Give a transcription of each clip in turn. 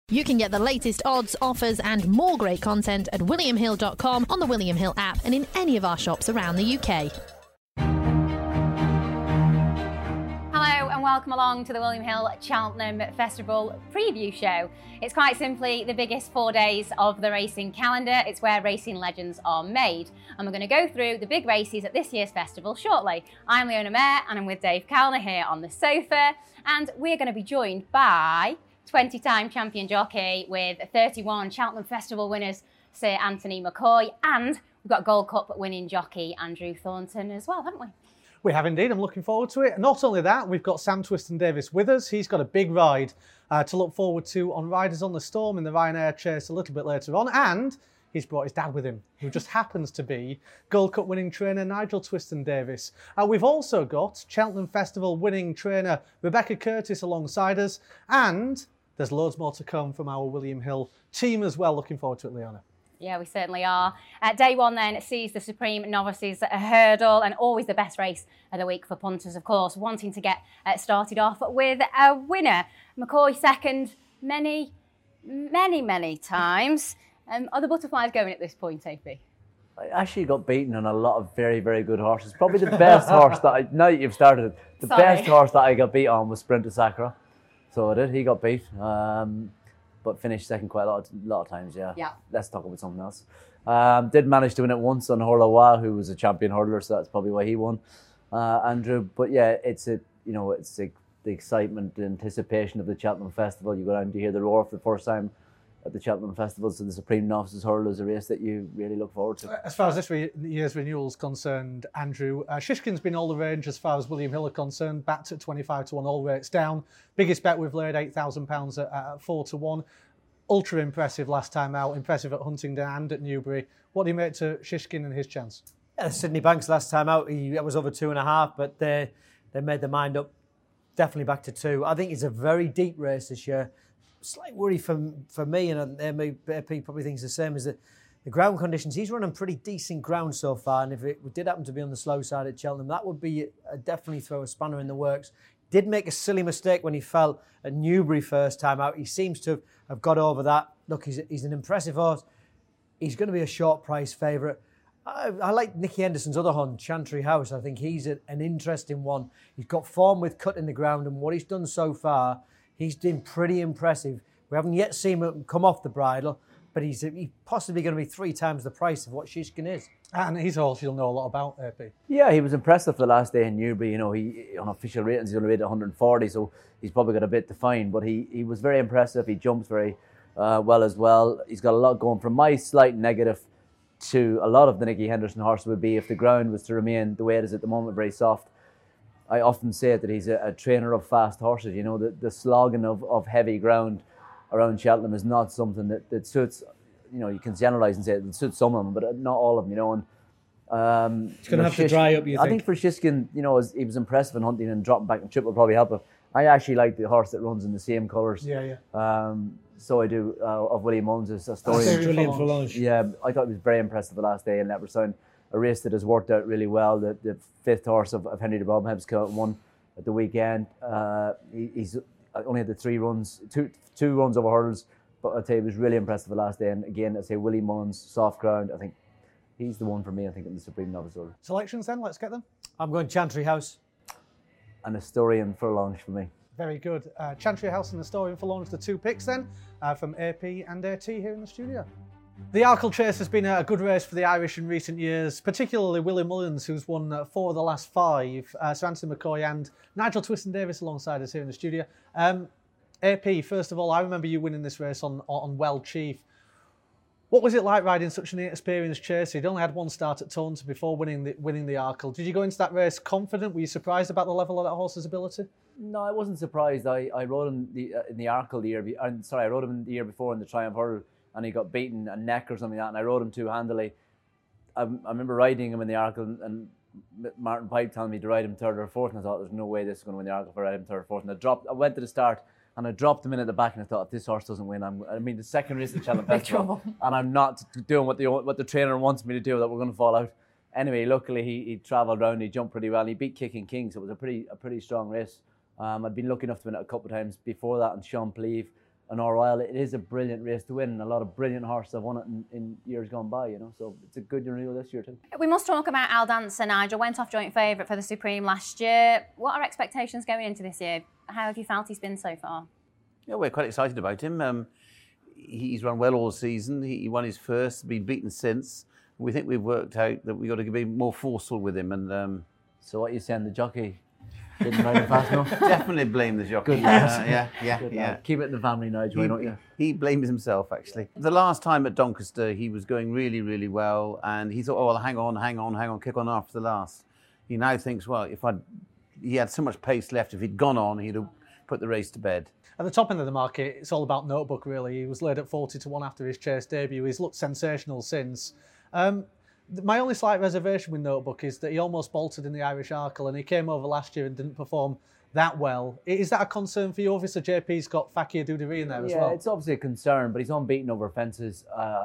You can get the latest odds, offers and more great content at williamhill.com, on the William Hill app and in any of our shops around the UK. Hello and welcome along to the William Hill Cheltenham Festival preview show. It's quite simply the biggest 4 days of the racing calendar. It's where racing legends are made. And we're going to go through the big races at this year's festival shortly. I'm Leona Mayer and I'm with Dave Calner here on the sofa. And we're going to be joined by 20-time champion jockey with 31 Cheltenham Festival winners, Sir Anthony McCoy, and we've got Gold Cup winning jockey Andrew Thornton as well, haven't we? We have indeed. I'm looking forward to it. Not only that, we've got Sam Twiston-Davies with us. He's got a big ride to look forward to on Riders on the Storm in the Ryanair Chase a little bit later on. And he's brought his dad with him, who just happens to be Gold Cup winning trainer Nigel Twiston-Davies. We've also got Cheltenham Festival winning trainer Rebecca Curtis alongside us. And there's loads more to come from our William Hill team as well. Looking forward to it, Leona. Yeah, we certainly are. Day one then sees the Supreme Novices Hurdle, and always the best race of the week for punters, of course, wanting to get started off with a winner. McCoy second many times. Are the butterflies going at this point, AP? I actually got beaten on a lot of very, very good horses. Probably the best horse that now that you've started it, the best horse that I got beat on was Sprinter Sacra. So I did. He got beat, but finished second quite a lot of times. Yeah. Let's talk about something else. Did manage to win it once on Hurlawa, who was a champion hurdler, so that's probably why he won, Andrew. But yeah, it's the excitement, the anticipation of the Cheltenham Festival. You go down to hear the roar for the first time at the Cheltenham Festival, so the Supreme Novices Hurl is a race that you really look forward to. As far as this year's renewal is concerned, Andrew, Shishkin's been all the range as far as William Hill are concerned, backed at 25 to 1, all rates down. Biggest bet we've laid, £8,000 at 4 to 1. Ultra impressive last time out, impressive at Huntingdon and at Newbury. What do you make to Shishkin and his chance? Yeah, Sydney Banks last time out, that was over 2.5, but they made their mind up, definitely back to 2. I think it's a very deep race this year. Slight worry for me, and AP probably thinks the same, is that the ground conditions. He's running pretty decent ground so far, and if it did happen to be on the slow side at Cheltenham, that would be definitely throw a spanner in the works. Did make a silly mistake when he fell at Newbury first time out. He seems to have got over that. Look, he's an impressive horse. He's going to be a short price favourite. I like Nicky Henderson's other hunt, Chantry House. I think he's an interesting one. He's got form with cut in the ground, and what he's done so far, he's been pretty impressive. We haven't yet seen him come off the bridle, but he's possibly going to be 3 times the price of what Shishkin is. And he's a horse you'll know a lot about, AP. Yeah, he was impressive for the last day in Newbury. You know, he on official ratings he's only rated 140, so he's probably got a bit to find. But he was very impressive. He jumps very well as well. He's got a lot going. From my slight negative to a lot of the Nicky Henderson horse would be if the ground was to remain the way it is at the moment, very soft. I often say that he's a trainer of fast horses. You know, the slogging of heavy ground around Cheltenham is not something that suits. You know, you can generalise and say it suits some of them, but not all of them. You know, and it's going to have to dry up. I think for Shishkin, you know, he was impressive in hunting, and dropping back in trip will probably help him. I actually like the horse that runs in the same colours. Yeah. So I do of William Mullins' story. Brilliant for lunch. Yeah, I thought he was very impressive the last day in Leopardstown. A race that has worked out really well. The 5th horse of Henry de Brobham's won at the weekend. He's only had the 3 runs, two runs over hurdles, but I'd say he was really impressive the last day. And again, I'd say Willie Mullins, soft ground. I think he's the one for me. I think in the Supreme Novice Order. Selections then, let's get them. I'm going Chantry House. And Astorian Furlonge for me. Very good. Chantry House and Astorian Furlonge, the 2 picks then from AP and AT here in the studio. The Arkle Chase has been a good race for the Irish in recent years, particularly Willie Mullins, who's won 4 of the last 5. Sir Anthony McCoy and Nigel Twiston-Davies alongside us here in the studio. AP, first of all, I remember you winning this race on Well Chief. What was it like riding such an inexperienced chaser? He'd only had 1 start at Taunton before winning the Arkle. Did you go into that race confident? Were you surprised about the level of that horse's ability? No, I wasn't surprised. I rode him in the Arkle the year. I rode him the year before in the Triumph Hurdle, and he got beaten a neck or something like that, and I rode him 2-handedly. I remember riding him in the Arkle, and Martin Pipe telling me to ride him 3rd or 4th, and I thought, there's no way this is going to win the Arkle if I ride him 3rd or 4th. And I went to the start, and I dropped him in at the back, and I thought, if this horse doesn't win, the second race at Cheltenham Festival, and I'm not doing what the trainer wants me to do, that we're going to fall out. Anyway, luckily he travelled around, he jumped pretty well, and he beat Kicking King, so it was a pretty strong race. I'd been lucky enough to win it a couple of times before that in Champleve. an Royal. It is a brilliant race to win, and a lot of brilliant horses have won it in years gone by, you know. So it's a good renewal this year too. We must talk about Al Dancer. Nigel went off joint favourite for the Supreme last year. What are expectations going into this year? How have you felt he's been so far? Yeah, we're quite excited about him. He's run well all season. He won his first, been beaten since. We think we've worked out that we've got to be more forceful with him. And so what are you saying, the jockey didn't ride him fast enough? Definitely blame the jockey. Good lad. Yeah. Keep it in the family now, Joey, don't you? He blames himself, actually. The last time at Doncaster, he was going really, really well, and he thought, oh, well, hang on, kick on after the last. He now thinks, well, he had so much pace left, if he'd gone on, he'd have put the race to bed. At the top end of the market, it's all about Notebook, really. He was laid at 40-1 after his chase debut. He's looked sensational since. My only slight reservation with Notebook is that he almost bolted in the Irish Arkle, and he came over last year and didn't perform that well. Is that a concern for you? Obviously, JP's got Fakir D'Oudairies in there as well. Yeah, it's obviously a concern, but he's unbeaten over fences.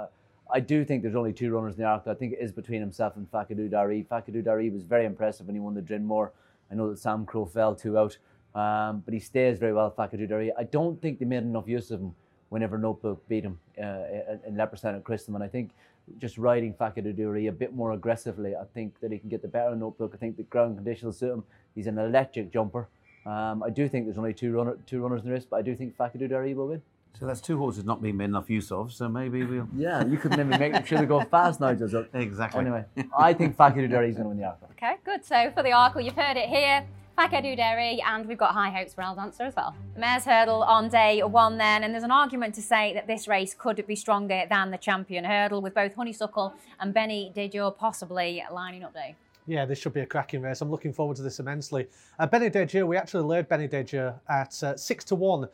I do think there's only 2 runners in the Arkle. I think it is between himself and Fakir D'Oudairies. Fakir D'Oudairies was very impressive when he won the Drinmore. I know that Sam Crow fell 2 out, but he stays very well, Fakir D'Oudairies. I don't think they made enough use of him whenever Notebook beat him in Leopardstown at Christmas. And I think just riding Fakir D'Oudairies a bit more aggressively, I think that he can get the better Notebook. I think the ground conditions will suit him. He's an electric jumper. I do think there's only two runners in the race, but I do think Fakir D'Oudairies will win. So that's 2 horses not being made enough use of, so maybe we'll... Yeah, you could maybe make sure they go fast now, Joseph. Exactly. Anyway, I think Fakir D'Oudairies is going to win the Arkle. Okay, good. So for the Arkle, you've heard it here. Fakir D'Oudairies, and we've got high hopes for Al Dancer as well. The Mares' Hurdle on day 1 then, and there's an argument to say that this race could be stronger than the Champion Hurdle, with both Honeysuckle and Benny De Dieu possibly lining up, Dave. Yeah, this should be a cracking race. I'm looking forward to this immensely. Benny De Dieu, we actually laid Benny De Dieu at 6-1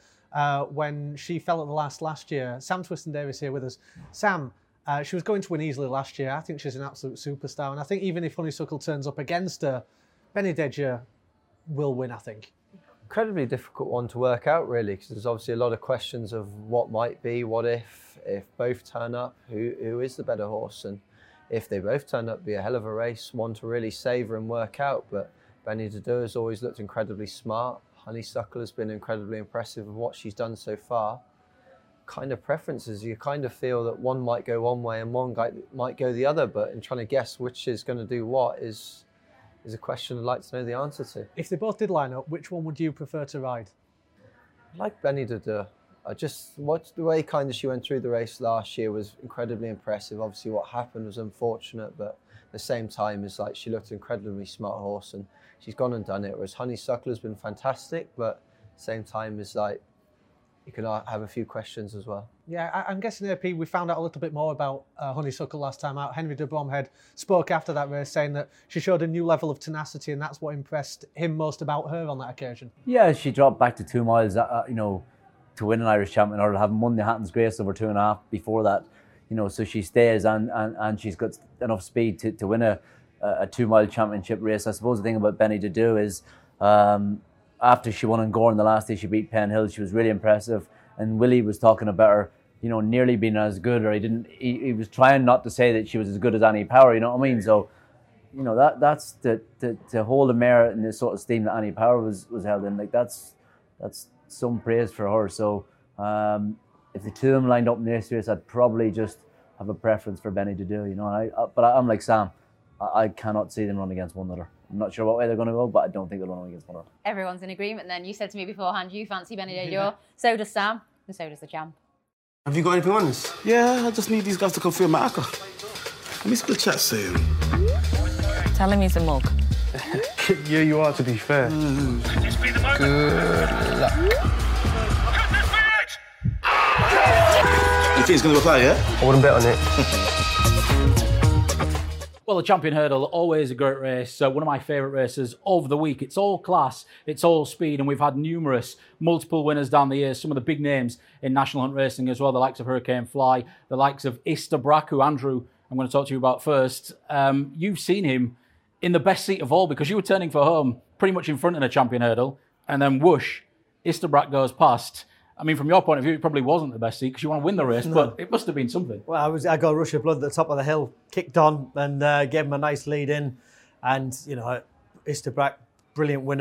when she fell at the last year. Sam Twiston-Davies here with us. Sam, she was going to win easily last year. I think she's an absolute superstar, and I think even if Honeysuckle turns up against her, Benny De Dieu will win, I think. Incredibly difficult one to work out, really, because there's obviously a lot of questions of what might be, what if both turn up, who is the better horse, and if they both turn up, it'd be a hell of a race, one to really savour and work out. But Benny De Dieu has always looked incredibly smart. Honeysuckle has been incredibly impressive with what she's done so far. Kind of preferences, you kind of feel that one might go one way and one guy might go the other, but in trying to guess which is going to do what is a question I'd like to know the answer to. If they both did line up, which one would you prefer to ride? I like Benny De Dieu. I just watched the way kind of she went through the race last year was incredibly impressive. Obviously what happened was unfortunate, but at the same time it's like she looked an incredibly smart horse and she's gone and done it. Whereas Honeysuckle has been fantastic, but at the same time it's like you can have a few questions as well. Yeah, I'm guessing, AP, we found out a little bit more about Honeysuckle last time out. Henry de Bromhead spoke after that race saying that she showed a new level of tenacity and that's what impressed him most about her on that occasion. Yeah, she dropped back to 2 miles, to win an Irish Champion Hurdle, having won the Hatton's Grace over 2.5 before that. So she stays and she's got enough speed to win a 2-mile championship race. I suppose the thing about Benny De Dieu is after she won in Gore on the last day, she beat Penn Hill. She was really impressive. And Willie was talking about her, nearly being as good, or he was trying not to say that she was as good as Annie Power, you know what I mean? So, that's to hold a mare in the sort of steam that Annie Power was held in, like that's some praise for her. So, if the 2 of them lined up in this race, I'd probably just have a preference for Benny De Dieu, But I'm like Sam, I cannot see them run against one another. I'm not sure what way they're going to go, but I don't think they'll run against one another. Everyone's in agreement then. You said to me beforehand you fancy Benny De Dieu. So does Sam, and so does the champ. Have you got anything on this? Yeah, I just need these guys to confirm my ACCA. Let me split chat saying. Tell him he's a mug. Yeah, you are, to be fair. Good luck. You think it's going to apply, yeah? I wouldn't bet on it. Well, the Champion Hurdle, always a great race. One of my favourite races of the week. It's all class, it's all speed, and we've had multiple winners down the years. Some of the big names in National Hunt Racing as well, the likes of Hurricane Fly, the likes of Istabrack, who, Andrew, I'm going to talk to you about first. You've seen him in the best seat of all because you were turning for home pretty much in front in a Champion Hurdle, and then whoosh, Istabrack goes past. I mean, from your point of view, it probably wasn't the best seat because you want to win the race, but it must have been something. Well, I got a rush of blood at the top of the hill, kicked on and gave him a nice lead in. And, Istabrack, brilliant winner,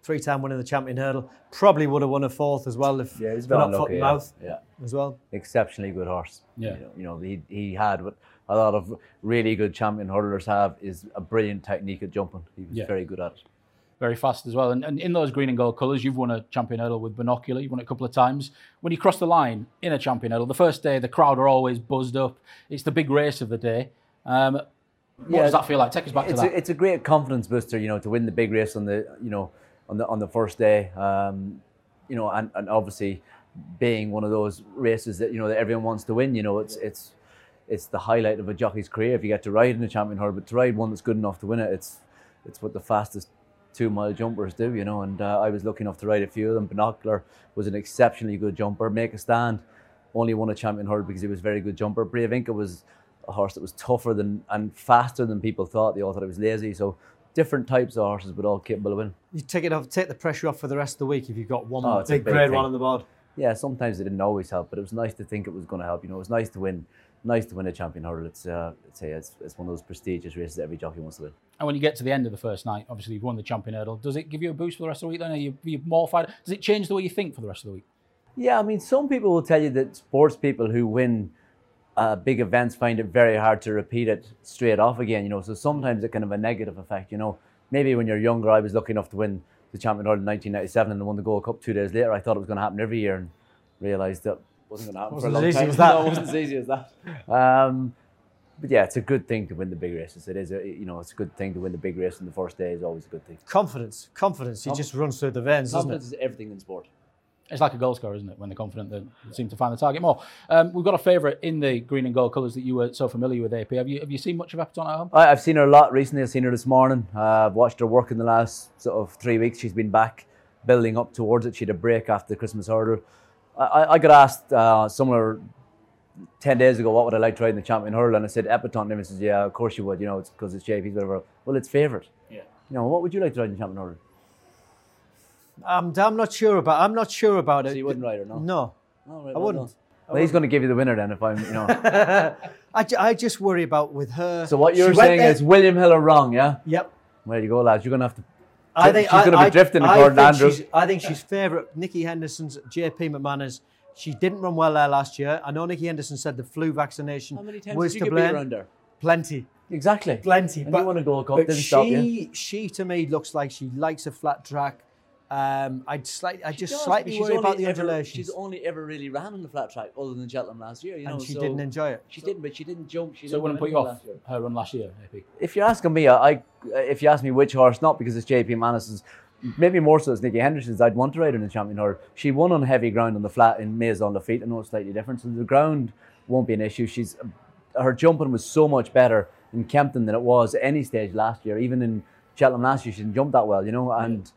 3-time winning the champion hurdle. Probably would have won a 4th as well if Yeah, he's they're very not foot unlucky. and mouth Yeah. as well. Exceptionally good horse. Yeah. You know, he had what a lot of really good champion hurdlers have, is a brilliant technique at jumping. He was very good at it. Very fast as well. And in those green and gold colours, you've won a champion hurdle with Binocular. You've won it a couple of times. When you cross the line in a champion hurdle, the first day, the crowd are always buzzed up. It's the big race of the day. What does that feel like? Take us back to that. It's a great confidence booster, you know, to win the big race on the first day. You know, and obviously being one of those races that, you know, that everyone wants to win. You know, it's the highlight of a jockey's career if you get to ride in a champion hurdle. But to ride one that's good enough to win it, it's what the fastest 2-mile jumpers do, you know. And I was lucky enough to ride a few of them. Binocular was an exceptionally good jumper. Make a Stand only won a champion hurdle because he was a very good jumper. Brave Inca was a horse that was tougher than and faster than people thought. They all thought it was lazy. So different types of horses, but all capable of winning. You take the pressure off for the rest of the week if you've got one It's a big grade one on the board. Yeah, sometimes it didn't always help, but it was nice to think it was going to help. You know, it was nice to win a champion hurdle. It's one of those prestigious races that every jockey wants to win. And when you get to the end of the first night, obviously you've won the champion hurdle. Does it give you a boost for the rest of the week then? Are you more fired? Does it change the way you think for the rest of the week? Yeah, I mean, some people will tell you that sports people who win big events find it very hard to repeat it straight off again, you know. So sometimes it can have a negative effect, you know. Maybe when you're younger, I was lucky enough to win the champion hurdle in 1997 and won the Gold Cup 2 days later. I thought it was going to happen every year and realised that it wasn't going to happen for a long time. No, it wasn't as easy as that. But yeah, it's a good thing to win the big races. It is, it's a good thing to win the big race on the first day is always a good thing. Confidence. It just runs through the veins, doesn't it? Confidence is everything in sport. It's like a goal scorer, isn't it? When they're confident, they seem to find the target more. We've got a favourite in the green and gold colours that you were so familiar with, AP. Have you seen much of Epatante at home? I've seen her a lot recently. I've seen her this morning. I've watched her work in the last sort of 3 weeks. She's been back building up towards it. She had a break after the Christmas hurdle. I got asked somewhere 10 days ago what would I like to ride in the champion hurdle, and I said Epatante, and he says, yeah, of course you would. You know, it's because it's JP's, whatever. Well, it's favourite. Yeah. You know, what would you like to ride in the champion hurdle? I'm not sure about it. So you wouldn't ride her, no? No, right, I wouldn't. Well, he's going to give you the winner then if I'm, you know. I just worry about with her. So what you're saying is William Hill are wrong, yeah? Yep. There you go, lads. You're going to have to. She's going to be drifting according to Andrew. I think she's favourite. Nikki Henderson's JP McManus. She didn't run well there last year. I know Nikki Henderson said the flu vaccination How many times was did you to get beat blame. around her? Plenty. Exactly. Plenty. And you want to go cup, didn't stop you. She to me looks like she likes a flat track. I just slightly worry about the undulations. She's only ever really ran on the flat track other than Cheltenham last year. And she didn't enjoy it. She didn't, but she didn't jump. So it wouldn't put you off her run last year, maybe? If you're asking me, if you ask me which horse, not because it's JP McManus's, maybe more so as Nikki Henderson's, I'd want to ride her in the champion hurdle. She won on heavy ground on the flat in Maison Lafitte. I know it's slightly different, so the ground won't be an issue. Her jumping was so much better in Kempton than it was at any stage last year. Even in Cheltenham last year, she didn't jump that well, you know. And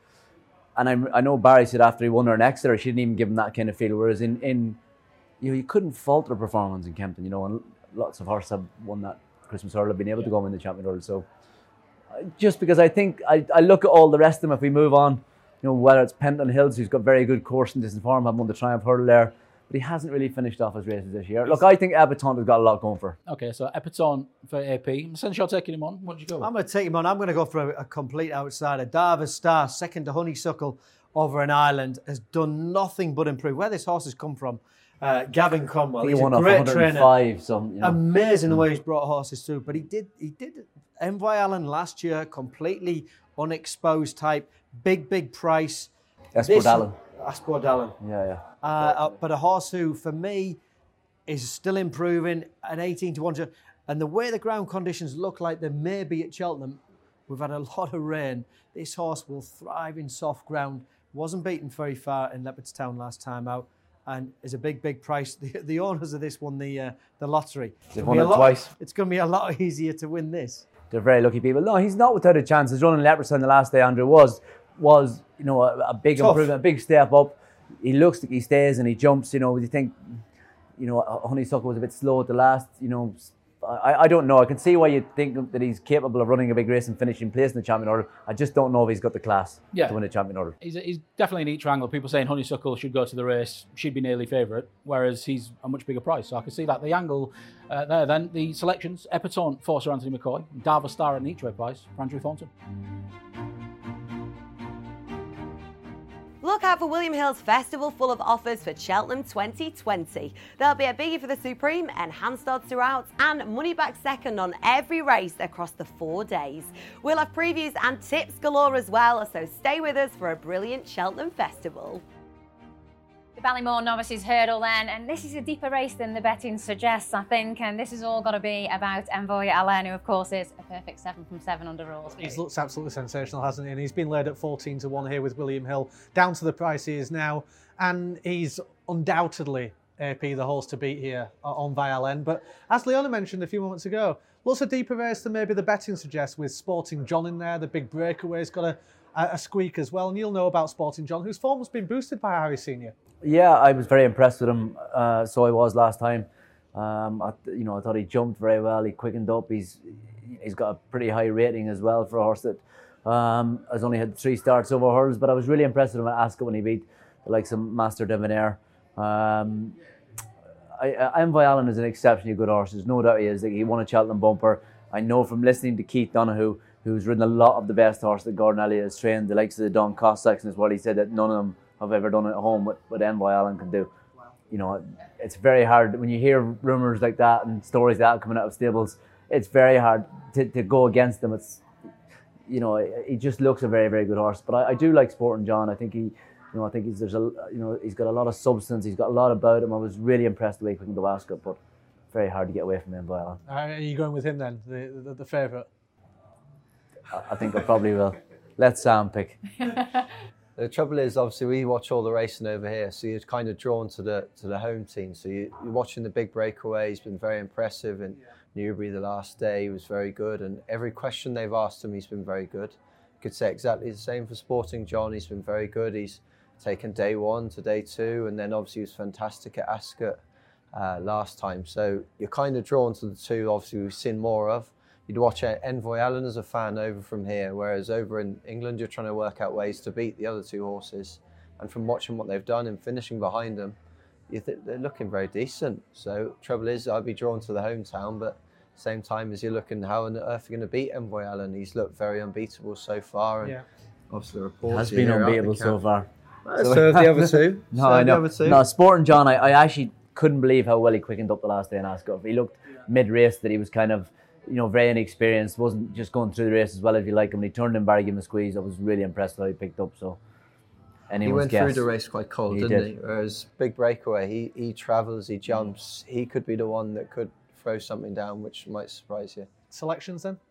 I know Barry said after he won her in Exeter, she didn't even give him that kind of feel. Whereas you couldn't fault her performance in Kempton, you know. And lots of horses have won that Christmas hurdle, have been able to go and win the champion hurdle. So just because I think I look at all the rest of them, if we move on, you know, whether it's Penton Hills, who's got very good course and distance form, have won the Triumph hurdle there, but he hasn't really finished off his races this year. Look, I think Epatante has got a lot going for her. Okay, so Epatante for AP. Since you're taking him on, what did you go with? I'm going to take him on. I'm going to go for a complete outsider. Darva Star, second to Honeysuckle over an island, has done nothing but improve. Where this horse has come from, Gavin Cromwell. He He's won a great trainer. You know. Amazing the way he's brought horses through. But he did Envoy Allen last year, completely unexposed type, big price. Esport Allen. Yeah. But a horse who, for me, is still improving, an 18 to 1. And the way the ground conditions look like they may be at Cheltenham, we've had a lot of rain. This horse will thrive in soft ground. Wasn't beaten very far in Leopardstown last time out, and is a big price. The owners of this won the lottery. They've won it twice. It's going to be a lot easier to win this. They're very lucky people. No, he's not without a chance. His run in Leopardstown the last day, Andrew, was you know, a big Tough. improvement, a big step up. He looks like he stays and he jumps. You know, you think, you know, Honeysuckle was a bit slow at the last. You know, I don't know. I can see why you think that he's capable of running a big race and finishing place in the champion order. I just don't know if he's got the class to win a champion order. He's definitely an each triangle. People saying Honeysuckle should go to the race, she'd be nearly favourite, whereas he's a much bigger price. So I can see that. The angle there then. The selections: Epatante for Sir Anthony McCoy, Darva Star at an each way price for Andrew Thornton. out for William Hill's festival full of offers for Cheltenham 2020. There'll be a biggie for the Supreme, enhanced odds throughout, and money back second on every race across the 4 days. We'll have previews and tips galore as well, so stay with us for a brilliant Cheltenham festival. The Ballymore Novices Hurdle then, and this is a deeper race than the betting suggests, I think, and this has all got to be about Envoy Allen, who of course is a perfect 7 from 7 under rules. He's looked absolutely sensational, hasn't he? And he's been laid at 14-1 here with William Hill, down to the price he is now, and he's undoubtedly AP the horse to beat here on Vialen. But as Leona mentioned a few moments ago, looks a deeper race than maybe the betting suggests, with Sporting John in there, the big breakaway's got a squeak as well, and you'll know about Sporting John, whose form has been boosted by Harry Senior. Yeah, I was very impressed with him. So I was last time. I thought he jumped very well. He quickened up. He's got a pretty high rating as well for a horse that has only had 3 starts over hurdles. But I was really impressed with him at Ascot when he beat the likes of Master Devonair. Envoy Allen is an exceptionally good horse. There's no doubt he is. He won a Cheltenham bumper. I know from listening to Keith Donoghue, who's ridden a lot of the best horse that Gordon Elliott has trained, the likes of the Don Cossacks as well. He said that none of them have ever done it at home what Envoy Allen can do. You know, it's very hard when you hear rumours like that and stories like that coming out of stables. It's very hard to go against them. It's, you know, he just looks a very, very good horse. But I do like Sporting John. I think he's got a lot of substance. He's got a lot about him. I was really impressed the way he quickened the Ascot, but very hard to get away from Envoy Allen. Are you going with him then, the favourite? I think I probably will. Let Sam pick. The trouble is, obviously, we watch all the racing over here, so you're kind of drawn to the home team. So you're watching the big breakaway. He's been very impressive in Newbury the last day. He was very good, and every question they've asked him, he's been very good. You could say exactly the same for Sporting John. He's been very good. He's taken day 1 to day 2, and then obviously he was fantastic at Ascot last time. So you're kind of drawn to the two. Obviously, we've seen more of. You'd watch Envoy Allen as a fan over from here, whereas over in England, you're trying to work out ways to beat the other 2 horses. And from watching what they've done and finishing behind them, they're looking very decent. So trouble is, I'd be drawn to the hometown, but at the same time as you're looking, how on earth are you going to beat Envoy Allen? He's looked very unbeatable so far. And obviously the reports has been unbeatable so far. So the other 2. No, I know. No, Sporting John, I actually couldn't believe how well he quickened up the last day in Ascot. He looked mid-race that he was kind of, you know, very inexperienced, wasn't just going through the race as well as you like him. When he turned in Barry, gave him a squeeze. I was really impressed with how he picked up. So he went through the race quite cold, didn't he? Whereas big breakaway, he travels, he jumps. He could be the one that could throw something down, which might surprise you. Selections then?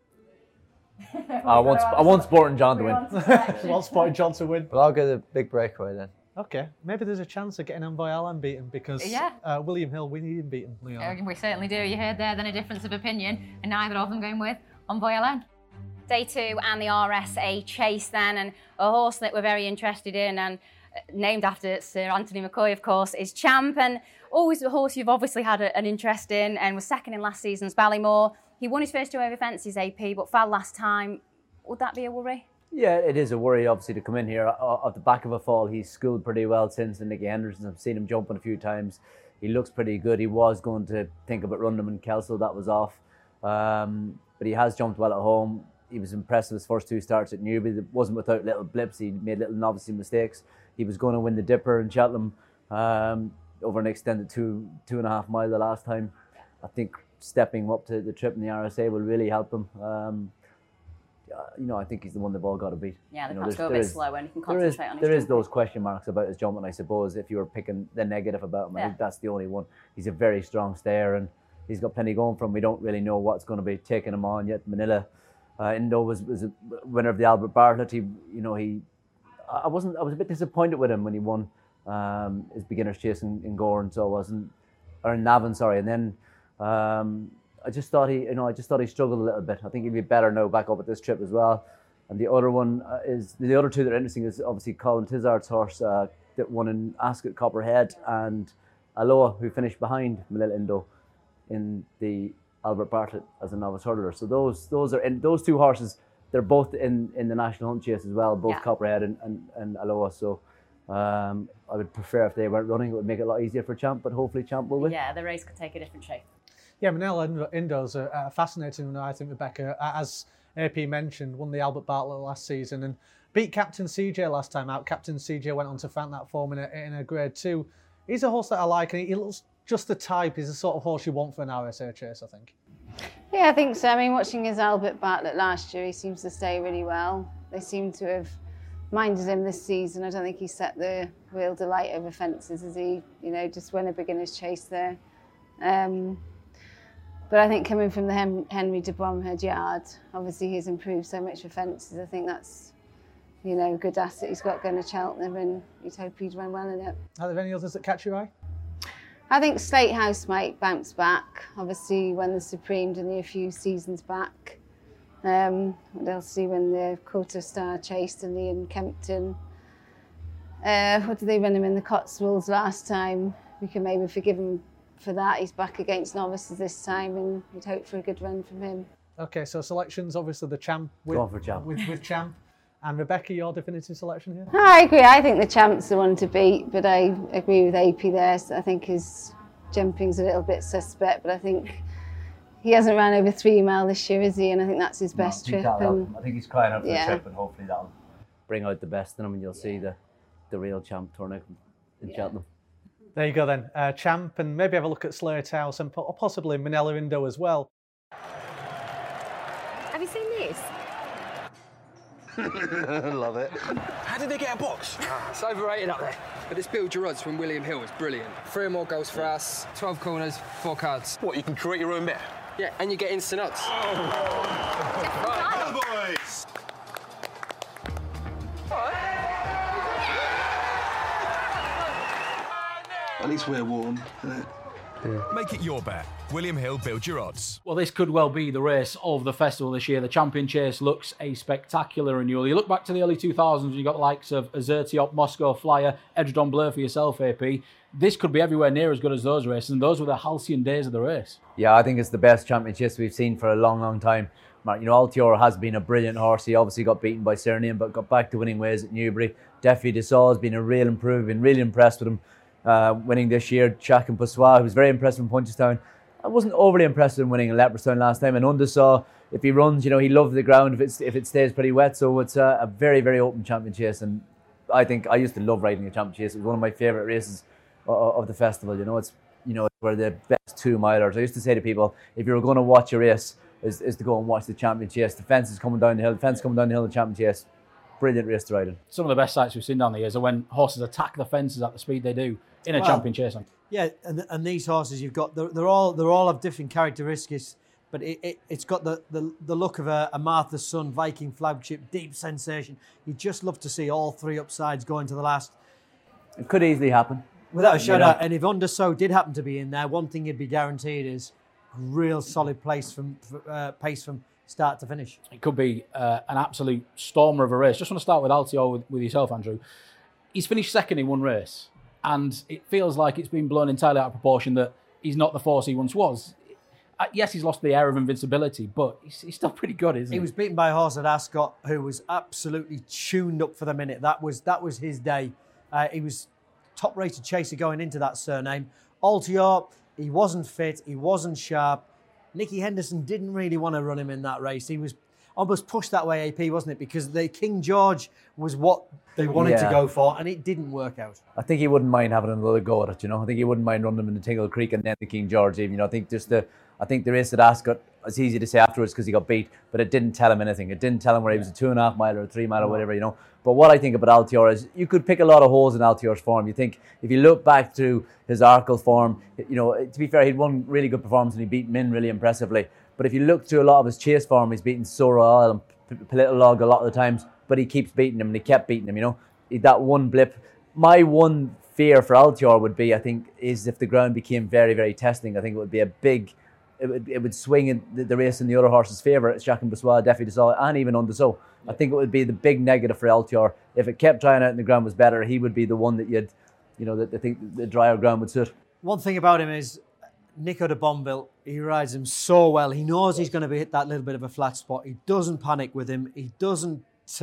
I want Sporting John to win. I want Sporting John to win. Well, I'll go the big breakaway then. Okay, maybe there's a chance of getting Envoy Allen beaten because William Hill, we need him beaten, Leona. We certainly do. You heard there then a difference of opinion, and neither of them going with Envoy Allen. Day 2 and the RSA Chase then, and a horse that we're very interested in and named after Sir Anthony McCoy, of course, is Champ, and always a horse you've obviously had an interest in and was second in last season's Ballymore. He won his first 2 over fences, AP, but fell last time. Would that be a worry? Yeah, it is a worry, obviously, to come in here off the back of a fall. He's schooled pretty well since, and Nicky Henderson, I've seen him jumping a few times. He looks pretty good. He was going to think about running him in Kelso, that was off. But he has jumped well at home. He was impressive his first 2 starts at Newbury. It wasn't without little blips. He made little novice mistakes. He was going to win the Dipper in Cheltenham over an extended 2.5 mile the last time. I think stepping up to the trip in the RSA will really help him. I think he's the one they've all got to beat. Yeah, they perhaps go a bit slower and he can concentrate on his There is those question marks about his jumping, I suppose, if you were picking the negative about him. I think that's the only one. He's a very strong stayer and he's got plenty going for him. We don't really know what's going to be taking him on yet. Manila Indo was a winner of the Albert Bartlett. I was a bit disappointed with him when he won his beginner's chase in Gowran, or in Navan, sorry. And then I just thought he struggled a little bit. I think he'd be better now back up at this trip as well. And the other one is the other 2 that are interesting is obviously Colin Tizard's horse that won in Ascot Copperhead, and Aloha, who finished behind Manila Indo in the Albert Bartlett as a novice hurdler. So those 2 horses, they're both in the National Hunt Chase as well, both Copperhead and Aloha. So I would prefer if they weren't running. It would make it a lot easier for Champ, but hopefully Champ will win. Yeah, the race could take a different shape. Yeah, Manila Indo's a fascinating one, I think, Rebecca. As AP mentioned, won the Albert Bartlett last season, and Beat Captain CJ last time out. Captain CJ went on to found that form in a Grade 2. He's a horse that I like, and he looks just the type. He's the sort of horse you want for an RSA chase, I think. Yeah, I think so. I mean, watching his Albert Bartlett last year, he seems to stay really well. They seem to have minded him this season. I don't think he set the real delight over fences, as he, just won a beginner's chase there. But I think coming from the Henry de Bromhead yard, obviously he's improved so much for fences. I think that's, a good asset he's got going to Cheltenham, and you'd hope he'd run well in it. Are there any others that catch your eye? I think Slate House might bounce back. Obviously, when the Supreme did a few seasons back. What else do you win the Quarter Star Chase and Ian Kempton? What did they run him in the Cotswolds last time? We can maybe forgive him for that. He's back against novices this time, and we'd hope for a good run from him. Okay, so selections, obviously the Champ. Go on for Champ. With Champ. And Rebecca, your definitive selection here? I agree. I think the Champ's the one to beat, but I agree with AP there. So I think his jumping's a little bit suspect, but I think he hasn't ran over 3 mile this year, is he? And I think that's his best trip. I think he's crying out for the trip, and hopefully that'll bring out the best in him, and you'll see the real Champ turn in Cheltenham. There you go then. Champ, and maybe have a look at Slate House and possibly Minella Indo as well. Have you seen this? Love it. How did they get a box? It's overrated up there. But this Bill Gerard's from William Hill is brilliant. 3 or more goals for us, 12 corners, 4 cards. What, you can create your own bet? Yeah, and you get instant odds. Oh, boys! At least we're warm, isn't it? Yeah. Make it your bet. William Hill, build your odds. Well, this could well be the race of the festival this year. The Champion Chase looks a spectacular renewal. You look back to the early 2000s, you got the likes of Azertiop, Moscow Flyer, Edredon Blur for yourself, AP. This could be everywhere near as good as those races, and those were the halcyon days of the race. Yeah, I think it's the best Champion Chase we've seen for a long, long time. Altior has been a brilliant horse. He obviously got beaten by Cyrnian, but got back to winning ways at Newbury. Defi Dessau has been a real improvement. Been really impressed with him. Winning this year, Chacun Pour Soi, who was very impressed from Punchestown. I wasn't overly impressed with him winning in Leopardstown last time. And Undersaw, if he runs, he loves the ground if it stays pretty wet. So it's a very, very open Champion Chase. And I think I used to love riding a Champion Chase. It was one of my favourite races of the festival. It's where the best 2 milers. I used to say to people, if you were going to watch a race, is to go and watch the Champion Chase. The fence is coming down the hill. The Champion Chase. Brilliant race to ride in. Some of the best sights we've seen down the years are when horses attack the fences at the speed they do in a Champion Chase. Yeah, and these horses you've got, they're all have different characteristics, but it's got the look of a Martha's Son Viking flagship, deep sensation. You just love to see all 3 upsides going to the last. It could easily happen. Without a shadow. And if Undersaw did happen to be in there, one thing you'd be guaranteed is a real solid pace from start to finish. It could be an absolute stormer of a race. Just want to start with Altior with yourself, Andrew. He's finished second in one race, and it feels like it's been blown entirely out of proportion that he's not the force he once was. Yes, he's lost the air of invincibility, but he's still pretty good, isn't he? He was beaten by a horse at Ascot who was absolutely tuned up for the minute. That was his day. He was top-rated chaser going into that surname. Altior, he wasn't fit, he wasn't sharp. Nicky Henderson didn't really want to run him in that race. He was almost pushed that way, AP, wasn't it? Because the King George was what they wanted to go for, and it didn't work out. I think he wouldn't mind having another go at it, I think he wouldn't mind running him in the Tingle Creek and then the King George even. I think the race at Ascot, it's easy to say afterwards because he got beat, but it didn't tell him anything. It didn't tell him where he was a 2.5 mile or a 3 mile or whatever, But what I think about Altior is you could pick a lot of holes in Altior's form. You think if you look back to his Arkle form, to be fair, he'd won really good performance and he beat Min really impressively. But if you look to a lot of his chase form, he's beaten Sora and Politolog a lot of the times, but he keeps beating him and he kept beating him, That one blip. My one fear for Altior would be, I think, is if the ground became very, very testing. I think it would be a big... It would swing the race in the other horse's favour. Chacun Pour Soi, Defi Dessau, and even Undersaw. I think it would be the big negative for Altior. If it kept drying out and the ground was better, he would be the one that that I think the drier ground would suit. One thing about him is Nico de Bonville, he rides him so well. He knows he's going to hit that little bit of a flat spot. He doesn't panic with him. He doesn't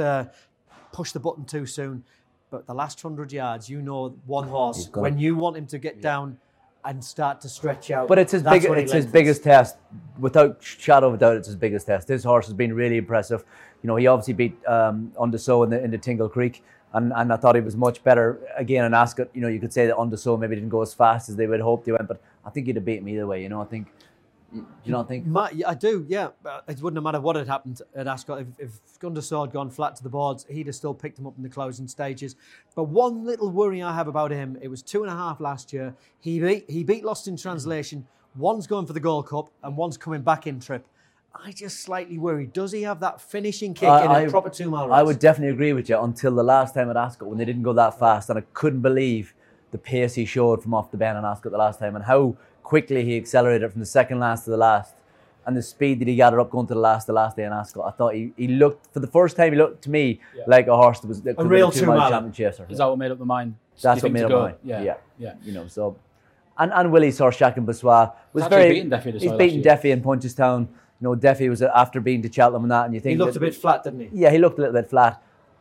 push the button too soon. But the last 100 yards, one horse, when you want him to get down and start to stretch out. But it's his biggest test, without shadow of a doubt. It's his biggest test. This horse has been really impressive. You know, he obviously beat Undersow in the Tingle Creek, and I thought he was much better again in Ascot. You know, you could say that Undersow maybe didn't go as fast as they would hope they went, but I think he'd have beaten him either way. You know, I think. You don't think? I do, yeah. It wouldn't have mattered what had happened at Ascot. If Undersow had gone flat to the boards, he'd have still picked him up in the closing stages. But one little worry I have about him, it was 2.5 last year. He beat Lost in Translation. One's going for the Gold Cup and one's coming back in trip. I just slightly worry. Does he have that finishing kick in a proper 2 mile race? I would definitely agree with you until the last time at Ascot when they didn't go that fast, and I couldn't believe the pace he showed from off the bend on Ascot the last time and how quickly he accelerated from the second last to the last. And the speed that he gathered up going to the last day in Ascot, I thought he looked, for the first time, he looked to me like a horse that was a real 2 mile champion chaser. Is that what made up the mind? That's what made up the mind. Yeah. You know, so. And Willie's horse, Jacques and Bossois, was beaten Deffy he's beaten Deffy in Punchestown. You know, Deffy was after being to Cheltenham and that, and you think he looked a bit flat, didn't he? Yeah, he looked a little bit flat.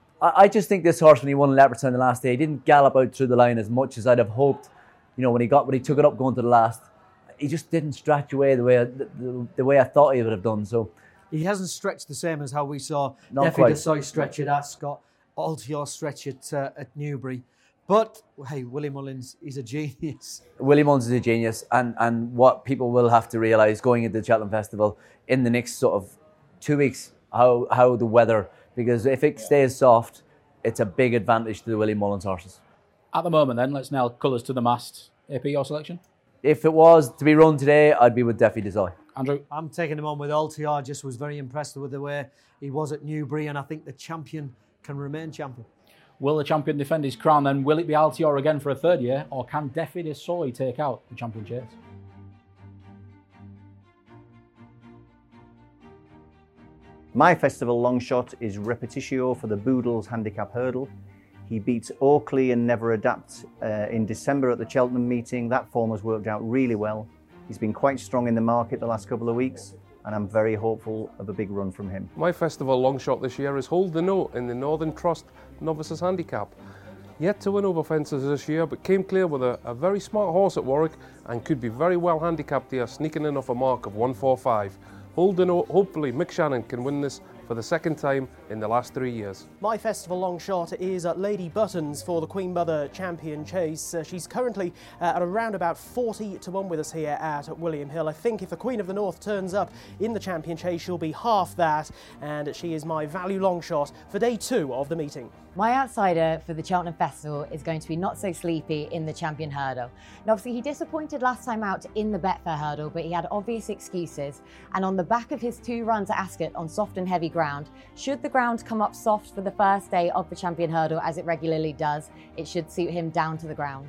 I just think this horse, when he won Leopardstown the last day, he didn't gallop out through the line as much as I'd have hoped. You know, when he took it up going to the last, he just didn't stretch away the way I thought he would have done. So he hasn't stretched the same as how we saw Not Deffy Desoy stretch at Ascot, Altior stretch at Newbury. But hey, Willie Mullins, he's a genius. Willie Mullins is a genius, and what people will have to realise going into the Cheltenham Festival in the next sort of 2 weeks, how the weather, because if it stays soft, it's a big advantage to the Willie Mullins horses. At the moment then, let's nail colours to the mast. AP, your selection? If it was to be run today, I'd be with Deffy Desoy. Andrew? I'm taking him on with Altior. Just was very impressed with the way he was at Newbury, and I think the champion can remain champion. Will the champion defend his crown then? Will it be Altior again for a third year, or can Deffy Desoy take out the champion chase? My festival long shot is Repetitio for the Boodles Handicap Hurdle. He beat Oakley and Never Adapt in December at the Cheltenham meeting. That form has worked out really well. He's been quite strong in the market the last couple of weeks, and I'm very hopeful of a big run from him. My festival long shot this year is Hold the Note in the Northern Trust Novices Handicap. Yet to win over fences this year, but came clear with a very smart horse at Warwick and could be very well handicapped here, sneaking in off a mark of 145. Hold the Note, hopefully Mick Shannon can win this for the second time in the last 3 years. My festival long shot is Lady Buttons for the Queen Mother Champion Chase. She's currently at around about 40 to 1 with us here at William Hill. I think if the Queen of the North turns up in the Champion Chase, she'll be half that, and she is my value long shot for day 2 of the meeting. My outsider for the Cheltenham Festival is going to be Not So Sleepy in the Champion Hurdle. Now, obviously, he disappointed last time out in the Betfair Hurdle, but he had obvious excuses. And on the back of his 2 runs at Ascot on soft and heavy ground, should the ground come up soft for the first day of the Champion Hurdle, as it regularly does, it should suit him down to the ground.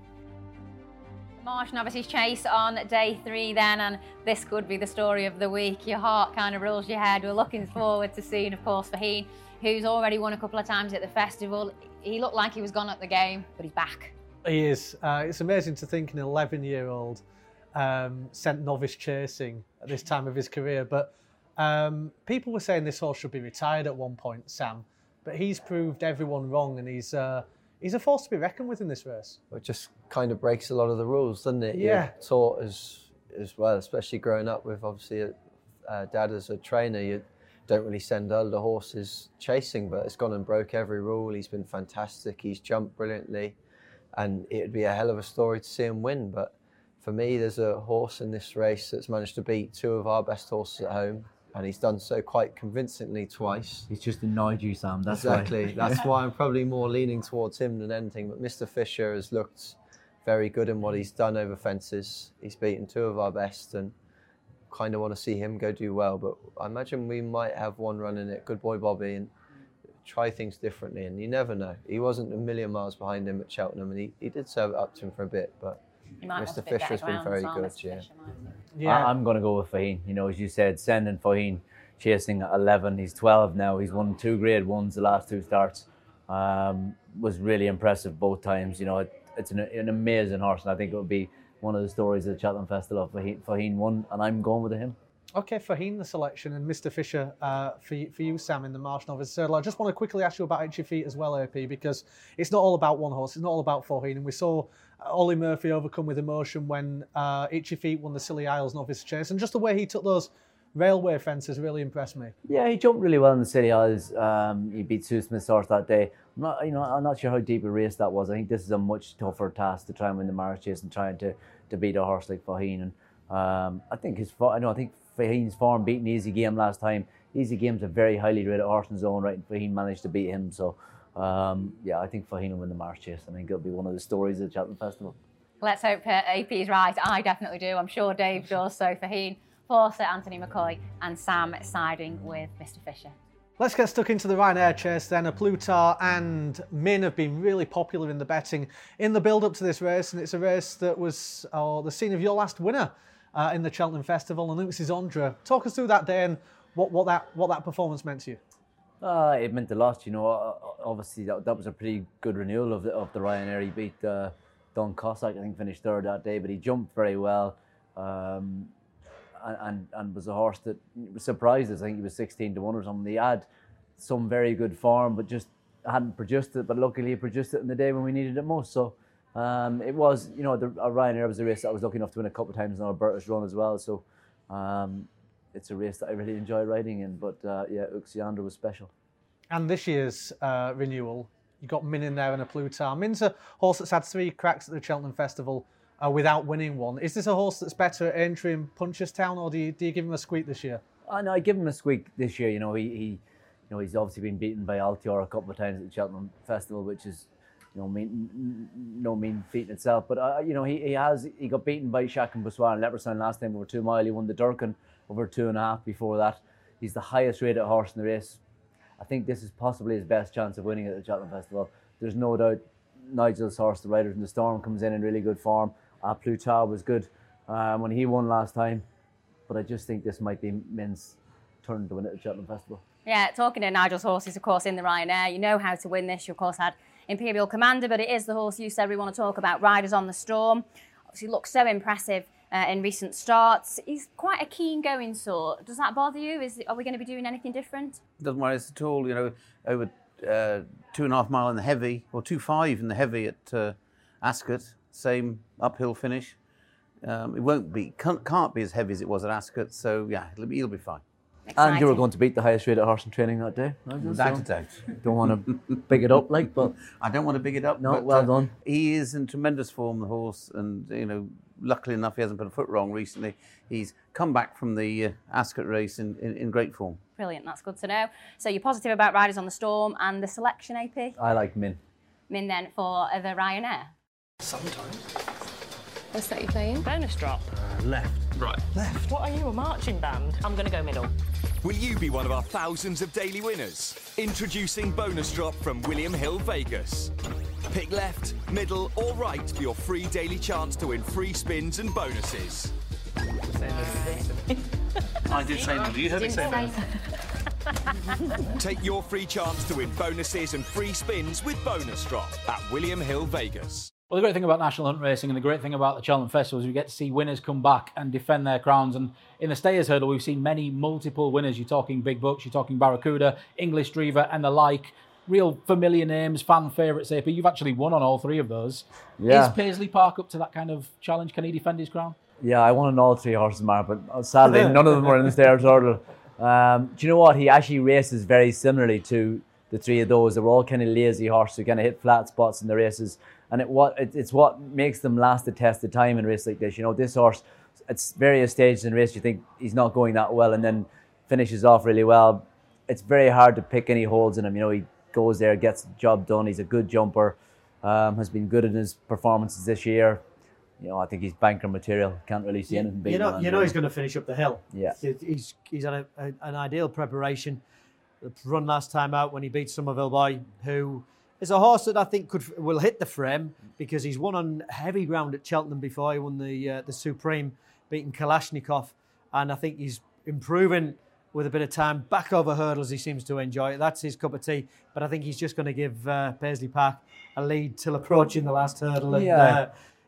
Marsh Novices Chase on day 3 then, and this could be the story of the week. Your heart kind of rules your head. We're looking forward to seeing, of course, Faheen, who's already won a couple of times at the festival. He looked like he was gone at the game, but he's back. He is. It's amazing to think an 11-year-old sent novice chasing at this time of his career, but people were saying this horse should be retired at one point, Sam, but he's proved everyone wrong, and he's a force to be reckoned with in this race. It just kind of breaks a lot of the rules, doesn't it? Yeah. You're taught as well, especially growing up with obviously dad as a trainer, you don't really send older horses chasing, but it's gone and broke every rule. He's been fantastic. He's jumped brilliantly, and it'd be a hell of a story to see him win. But for me, there's a horse in this race that's managed to beat 2 of our best horses at home, and he's done so quite convincingly twice. He's just annoyed you, Sam. That's exactly. Why. That's why I'm probably more leaning towards him than anything. But Mr. Fisher has looked very good in what he's done over fences. He's beaten 2 of our best, and kind of want to see him go do well. But I imagine we might have one run in it, Good Boy Bobby, and try things differently. And you never know. He wasn't a million miles behind him at Cheltenham, and he did serve it up to him for a bit, but Mr. Fisher's been very good, yeah. I'm going to go with Faheen. You know, as you said, sending Faheen chasing at 11. He's 12 now. He's won 2 Grade 1s the last 2 starts. Was really impressive both times. You know, it's an amazing horse, and I think it will be one of the stories of the Cheltenham Festival. Faheen won, and I'm going with him. Okay, Faheen, the selection, and Mr. Fisher for you, Sam, in the Marsh Novice Hurdle. I just want to quickly ask you about Itchy Feet as well, AP, because it's not all about one horse. It's not all about Faheen. And we saw Ollie Murphy overcome with emotion when Itchy Feet won the Scilly Isles Novice Chase. And just the way he took those railway fences really impressed me. Yeah, he jumped really well in the Scilly Isles. He beat Sue Smith's horse that day. I'm not sure how deep a race that was. I think this is a much tougher task to try and win the Marsh Chase and trying to beat a horse like Faheen. And I think Faheen's form beating Easy Game last time. Easy Game's a very highly rated horse in his own right, and Faheen managed to beat him. So, yeah, I think Faheen will win the Marsh Chase. I think it'll be one of the stories of the Cheltenham Festival. Let's hope AP is right. I definitely do. I'm sure Dave does. So Faheen, Fawcett, Anthony McCoy, and Sam siding with Mr. Fisher. Let's get stuck into the Ryanair Chase then. A Plutar and Min have been really popular in the betting in the build-up to this race, and it's a race that was the scene of your last winner in the Cheltenham Festival, and Luxis Ondra. Talk us through that day and what that performance meant to you. It meant a lot, you know. Obviously, that was a pretty good renewal of the Ryanair. He beat Don Cossack, I think, finished third that day, but he jumped very well. And was a horse that surprised us. I think he was 16-1 or something. He had some very good form, but just hadn't produced it. But luckily, he produced it in the day when we needed it most. So it was, you know, Ryanair was a race that I was lucky enough to win a couple of times in Alberta's run as well. So it's a race that I really enjoy riding in. But yeah, Luxis Ondra was special. And this year's renewal, you got Min in there and a Plutar. Min's a horse that's had 3 cracks at the Cheltenham Festival without winning one. Is this a horse that's better at Aintree and Punchestown, or do you give him a squeak this year? No, I give him a squeak this year. You know, he's obviously been beaten by Altior a couple of times at the Cheltenham Festival, which is, you know, no mean feat in itself. But you know, he got beaten by Shaq and Boussoir and Leopardstown last time over 2 mile. He won the Durkin over 2.5 before that. He's the highest rated horse in the race. I think this is possibly his best chance of winning at the Cheltenham Festival. There's no doubt Nigel's horse, the Riders in the Storm, comes in really good form. Plutar was good when he won last time, but I just think this might be Min's turn to win at the Cheltenham Festival. Yeah, talking to Nigel's horses, of course, in the Ryanair, you know how to win this. You, of course, had Imperial Commander, but it is the horse you said we want to talk about, Riders on the Storm. Obviously, looks so impressive in recent starts. He's quite a keen-going sort. Does that bother you? Are we going to be doing anything different? Doesn't worry us at all. You know, over 2.5 mile in the heavy, or 2.5 in the heavy at Ascot. Same uphill finish. It can't be as heavy as it was at Ascot. So yeah, he'll be fine. Exciting. And you were going to beat the highest rated horse in training that day. Without a doubt. Don't want to big it up, but I don't want to big it up. No, but, well done. He is in tremendous form, the horse, and you know, luckily enough, he hasn't put a foot wrong recently. He's come back from the Ascot race in great form. Brilliant, that's good to know. So you're positive about Riders on the Storm and the selection, AP? I like Min. Min then for the Ryanair. Sometimes. What's that you're playing? Bonus drop. Left. Right. Left. What are you, a marching band? I'm going to go middle. Will you be one of our thousands of daily winners? Introducing Bonus Drop from William Hill Vegas. Pick left, middle or right for your free daily chance to win free spins and bonuses. I did say no. You heard me say no. Take your free chance to win bonuses and free spins with Bonus Drop at William Hill Vegas. Well, the great thing about National Hunt Racing and the great thing about the Cheltenham Festival is we get to see winners come back and defend their crowns. And in the Stayers Hurdle, we've seen many multiple winners. You're talking Big Bucks, you're talking Barracuda, English Dreamer and the like. Real familiar names, fan favourites, AP. You've actually won on all 3 of those. Yeah. Is Paisley Park up to that kind of challenge? Can he defend his crown? Yeah, I won on all 3 horses, Mark, but sadly none of them were in the Stayers Hurdle. Do you know what? He actually races very similarly to the 3 of those. They were all kind of lazy horses who kind of hit flat spots in the races. And it's what makes them last the test of time in a race like this. You know, this horse, at various stages in the race, you think he's not going that well and then finishes off really well. It's very hard to pick any holes in him. You know, he goes there, gets the job done. He's a good jumper, has been good in his performances this year. You know, I think he's banker material. Can't really see anything big. You know he's going to finish up the hill. Yeah. He's had an ideal preparation. The run last time out when he beat Somerville Boy, who is a horse that I think will hit the frame because he's won on heavy ground at Cheltenham before. He won the Supreme, beating Kalashnikov, and I think he's improving with a bit of time. Back over hurdles, he seems to enjoy it. That's his cup of tea. But I think he's just going to give Paisley Park a lead till approaching the last hurdle. And,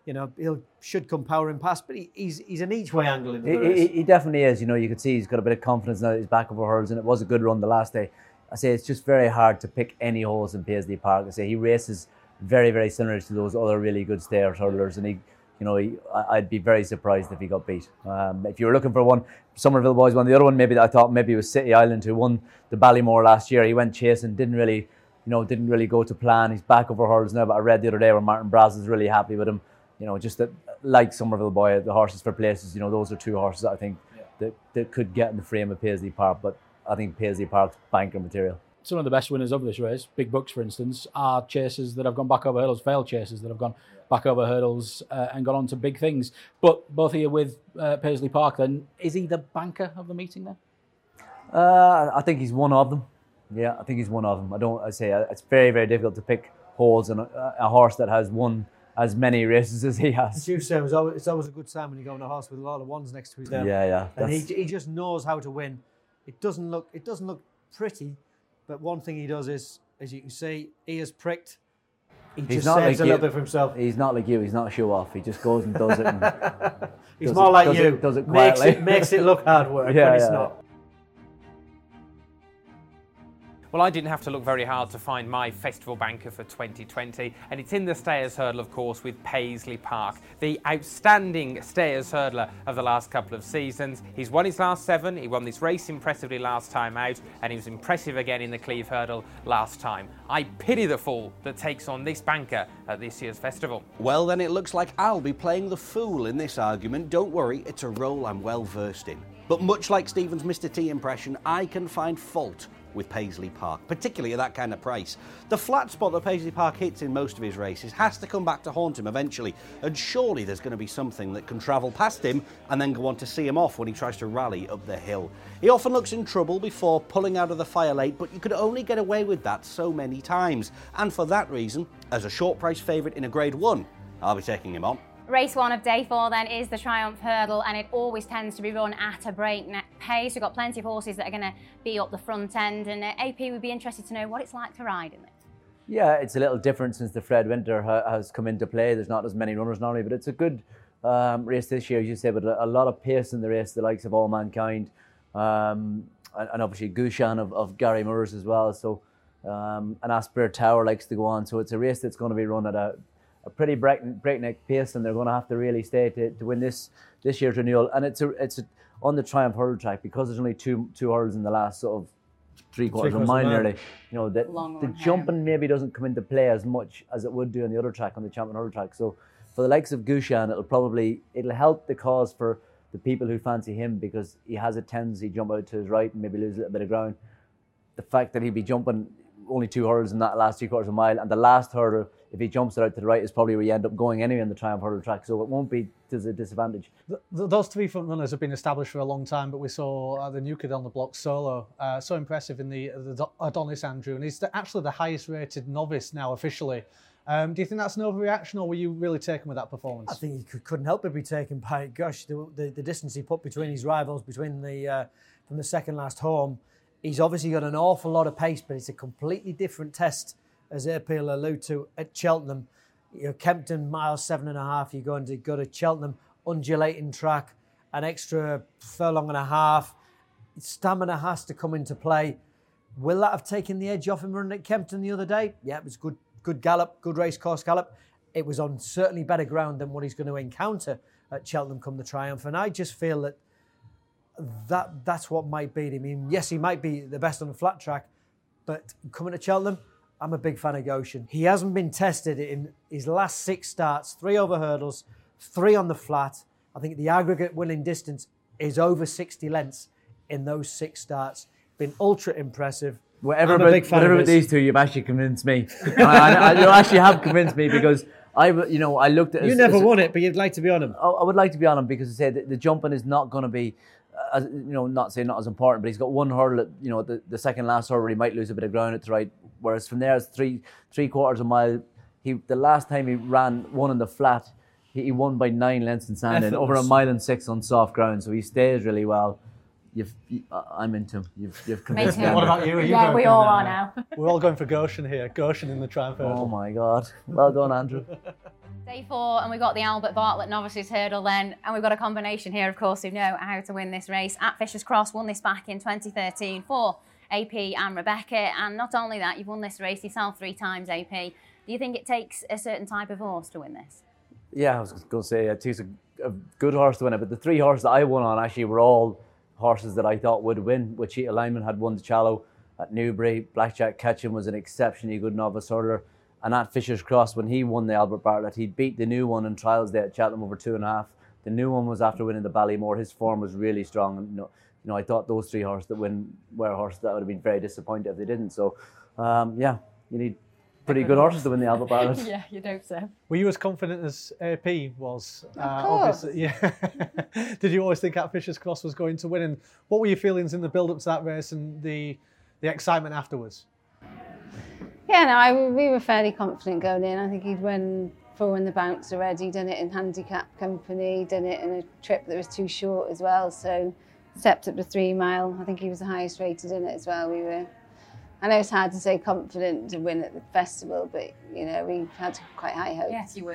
you know, should come powering past, but he's an each way angle in the race. He definitely is. You know, you could see he's got a bit of confidence now that he's back over hurdles, and it was a good run the last day. I say it's just very hard to pick any holes in Paisley Park. I say he races very, very similar to those other really good stayers hurdlers, and I'd be very surprised if he got beat. If you were looking for one, Somerville Boys won the other one. Maybe I thought maybe it was City Island who won the Ballymore last year. He went chasing, didn't really go to plan. He's back over hurdles now, but I read the other day where Martin Braz is really happy with him. You know, just that, like Somerville Boy, the horses for places. You know, those are two horses that I think that could get in the frame of Paisley Park, but I think Paisley Park's banker material. Some of the best winners of this race, Big Bucks for instance, are chasers that have gone back over hurdles, failed chasers that have gone back over hurdles and gone on to big things. But both of you with Paisley Park then, is he the banker of the meeting then? I think he's one of them. Yeah, I think he's one of them. It's very, very difficult to pick holes in a horse that has won as many races as he has. As you say, it's always a good sign when you go on a horse with a lot of ones next to his name. Yeah. And he just knows how to win. It doesn't look pretty, but one thing he does is, as you can see, ears pricked. He just saves a little bit for himself. He's not like you. He's not a show off. He just goes and does it. And he's more like you. Does it quietly. Makes it look hard work, but it's not. Well, I didn't have to look very hard to find my festival banker for 2020, and it's in the Stayers Hurdle, of course, with Paisley Park, the outstanding Stayers hurdler of the last couple of seasons. He's won his last 7, he won this race impressively last time out, and he was impressive again in the Cleve Hurdle last time. I pity the fool that takes on this banker at this year's festival. Well, then it looks like I'll be playing the fool in this argument. Don't worry, it's a role I'm well versed in. But much like Stephen's Mr. T impression, I can find fault with Paisley Park, particularly at that kind of price. The flat spot that Paisley Park hits in most of his races has to come back to haunt him eventually, and surely there's going to be something that can travel past him and then go on to see him off when he tries to rally up the hill. He often looks in trouble before pulling out of the fire late, but you could only get away with that so many times, and for that reason, as a short price favourite in a Grade 1, I'll be taking him on. Race 1 of day 4 then is the Triumph Hurdle, and it always tends to be run at a breakneck pace. We've got plenty of horses that are going to be up the front end, and AP would be interested to know what it's like to ride in it. Yeah, it's a little different since the Fred Winter has come into play. There's not as many runners normally, but it's a good race this year, as you say, but a lot of pace in the race, the likes of All Mankind, and obviously Gushan of Gary Moores as well. So, and Asper Tower likes to go on. So it's a race that's going to be run at a pretty breakneck pace, and they're going to have to really stay to win this year's renewal. And it's on the Triumph Hurdle track, because there's only two hurdles in the last sort of three-quarters of a mile nearly. You know, the jumping maybe doesn't come into play as much as it would do on the other track, on the Champion Hurdle track. So for the likes of Gushan, it'll help the cause for the people who fancy him, because he has a tendency to jump out to his right and maybe lose a little bit of ground. The fact that he'd be jumping only 2 hurdles in that last 3/4 of a mile, and the last hurdle, if he jumps it out to the right, is probably where you end up going anyway on the Triumph Hurdle track, so it won't be to a disadvantage. Those 3 front runners have been established for a long time, but we saw the new kid on the block, Solo, so impressive in the Adonis Andrew, and he's actually the highest rated novice now officially. Do you think that's an overreaction, or were you really taken with that performance? I think he couldn't help but be taken by it. Gosh, the distance he put between his rivals, from the second last home, he's obviously got an awful lot of pace, but it's a completely different test, as AP will allude to, at Cheltenham. You know, Kempton, miles 7.5, you're going to go to Cheltenham, undulating track, an extra furlong and a half. Stamina has to come into play. Will that have taken the edge off him running at Kempton the other day? Yeah, it was good gallop, good race course gallop. It was on certainly better ground than what he's going to encounter at Cheltenham come the Triumph, and I just feel that's what might beat him. I mean, yes, he might be the best on the flat track, but coming to Cheltenham, I'm a big fan of Goshen. He hasn't been tested in his last 6 starts, 3 over hurdles, 3 on the flat. I think the aggregate winning distance is over 60 lengths in those 6 starts. Been ultra impressive. Whatever about these two, you've actually convinced me. You actually have convinced me, because I looked at. You never won it, but you'd like to be on him. I would like to be on him, because I said the jumping is not going to be, not as important, but he's got 1 hurdle at, the second last hurdle, he might lose a bit of ground at the right. Whereas from there, it's 3/4 of a mile. The last time he ran one in the flat, he won by 9 lengths in sand and over 1.6 miles on soft ground. So he stays really well. I'm into him. You've convinced me. What about you? Yeah, we all are now. We're all going for Goshen here. Goshen in the Triumph Hurdle. Oh my God! Well done, Andrew. Day 4, and we've got the Albert Bartlett Novices Hurdle then, and we've got a combination here, of course, who know how to win this race. At Fisher's Cross won this back in 2013 for AP and Rebecca, and not only that, you've won this race yourself 3 times, AP. Do you think it takes a certain type of horse to win this? Yeah, I was going to say it takes a good horse to win it, but the 3 horses that I won on actually were all horses that I thought would win. Wichita Lineman had won the Challow at Newbury. Blackjack Ketchum was an exceptionally good novice hurdler. And at Fisher's Cross, when he won the Albert Bartlett, he beat the new one in trials day at Cheltenham over 2.5. The new one was after winning the Ballymore. His form was really strong. And, you know, I thought those 3 horses that win were horses that would have been very disappointed if they didn't. So, yeah, you need pretty good horses to win the Albert Bartlett. Yeah, you'd hope so. Were you as confident as AP was? Of course. Yeah. Did you always think at Fisher's Cross was going to win? And what were your feelings in the build-up to that race and the excitement afterwards? Yeah, no, we were fairly confident going in. I think he'd won 4 in the bounce already, done it in handicap company, done it in a trip that was too short as well. So stepped up to 3 mile. I think he was the highest rated in it as well. I know it's hard to say confident to win at the festival, but you know, we had quite high hopes. Yes, you were.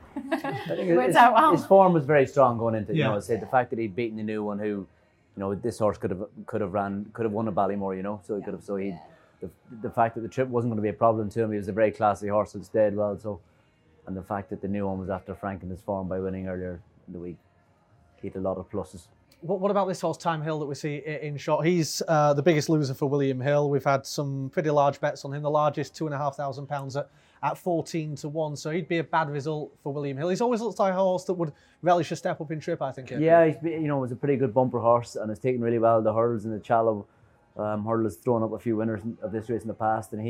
I think his form was very strong going into it. You know, I said the fact that he'd beaten the new one, who, you know, this horse could have won a Ballymore. You know, so he could have. So he. The fact that the trip wasn't going to be a problem to him, he was a very classy horse that stayed well. So, and the fact that the new one was after franking his form by winning earlier in the week, he had a lot of pluses. What about this horse, Time Hill, that we see in shot? He's the biggest loser for William Hill. We've had some pretty large bets on him. The largest, £2,500 at 14 to 1. So he'd be a bad result for William Hill. He's always looked like a horse that would relish a step up in trip, I think. Yeah, he's, was a pretty good bumper horse and has taken really well the hurdles in the Challow. Hurdle has thrown up a few winners of this race in the past, and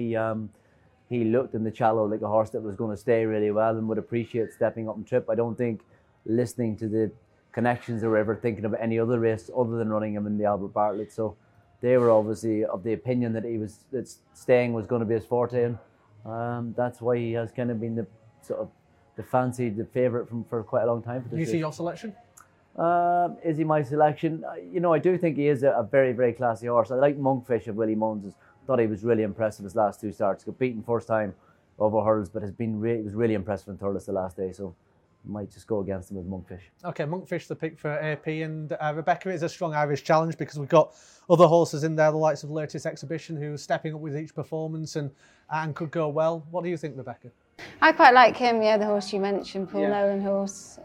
he looked in the Challow like a horse that was going to stay really well and would appreciate stepping up in trip. I don't think listening to the connections or ever thinking of any other race other than running him in the Albert Bartlett. So they were obviously of the opinion that staying was going to be his forte, and that's why he has kind of been the favourite for quite a long time. For this you race. See your selection? Is he my selection? I do think he is a very, very classy horse. I like Monkfish of Willie Mullins. Thought he was really impressive his last 2 starts. Got beaten first time over hurdles, but he was really impressive in Thurles the last day. So might just go against him with Monkfish. Okay, Monkfish the pick for AP, and Rebecca is a strong Irish challenge because we've got other horses in there, the likes of Latest Exhibition, who's stepping up with each performance and could go well. What do you think, Rebecca? I quite like him, the horse you mentioned, Paul Nolan horse.